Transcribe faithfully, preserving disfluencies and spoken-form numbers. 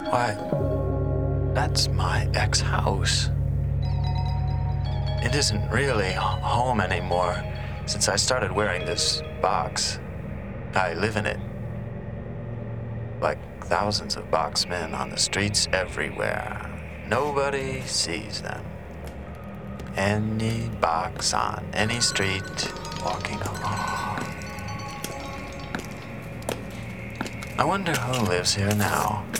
Why, that's my ex-house. It isn't really h- home anymore since I started wearing this box. I live in it. Like thousands of boxmen on the streets everywhere. Nobody sees them. Any box on any street walking along. I wonder who lives here now.